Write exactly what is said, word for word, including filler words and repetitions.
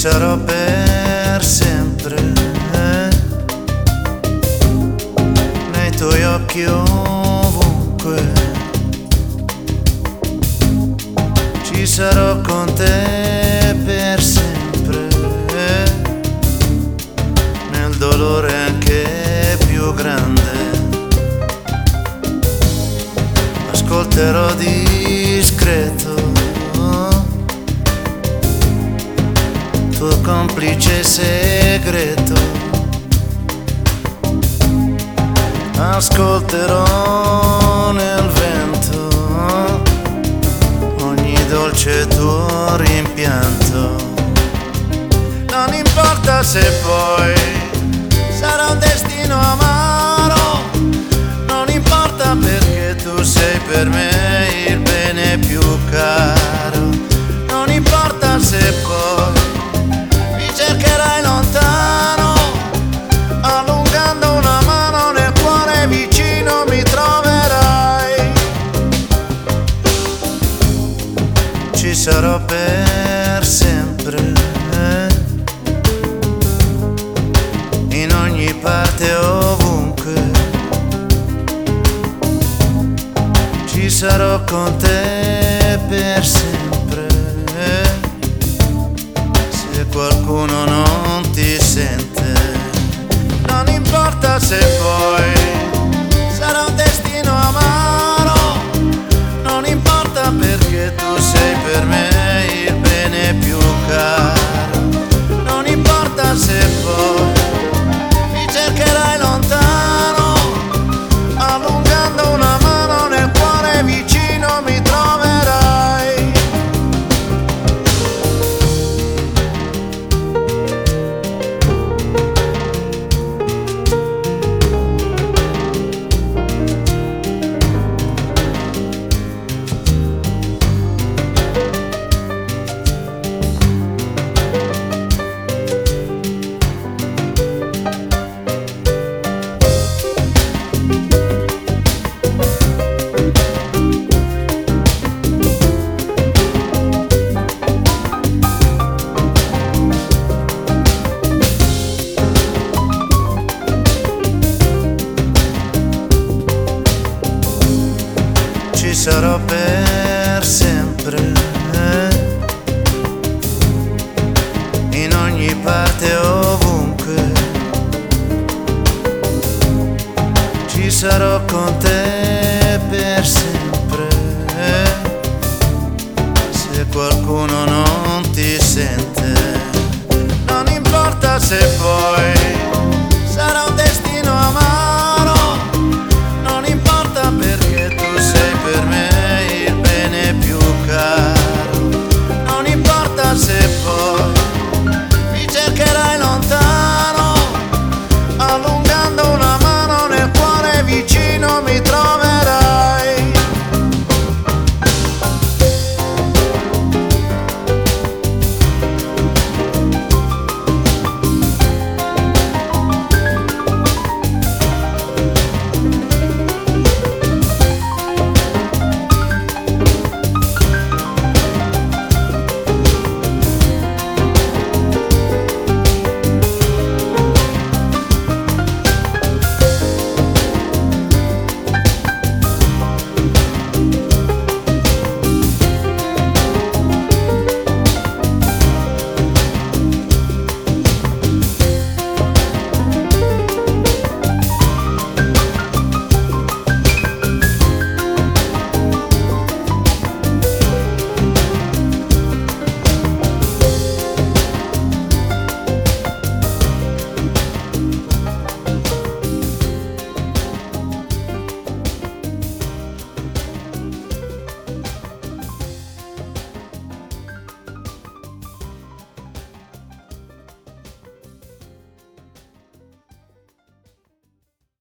sarò per sempre, eh? Nei tuoi occhi ovunque, ci sarò con te per sempre, eh? Nel dolore anche più grande, ascolterò discreto tuo complice segreto, ascolterò nel vento ogni dolce tuo rimpianto. Non importa se poi sarà un destino amaro, non importa perché tu sei per me il bene più caro, non importa se poi cercherai lontano, allungando una mano nel cuore vicino mi troverai. Ci sarò per sempre, eh? In ogni parte ovunque, ci sarò con te per sempre, eh? Se qualcuno non ti sente, non importa se poi sarà un destino amaro, non importa perché tu sei per me il bene più caro, non importa se poi mi cercherai lontano, allungando una mano nel cuore vicino mi troverai. Ci sarò per sempre, eh? In ogni parte ovunque, ci sarò con te per sempre, eh? Se qualcuno non ti sente, non importa se poi